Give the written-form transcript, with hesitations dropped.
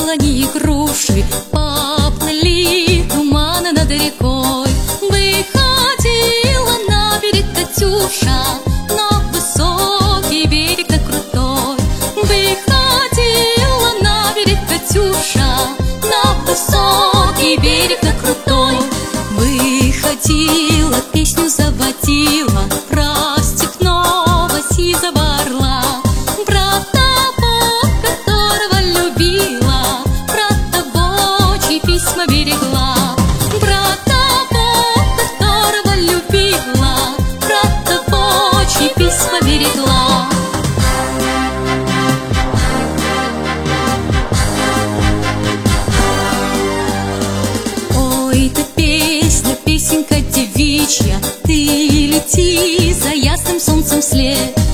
яблони и груши, поплыли туманы над рекой. Выходила на берег Катюша, на высокий берег, на крутой. Выходила на берег Катюша, на высокий берег, на крутой. Выходила, песню заводила про степного сизого орла, про того, которого любила, про того, чьи письма берегла, про того, которого любила, про того, чьи письма берегла. Ой-то песня, песенка девичья, ты лети за ясным солнцем вслед.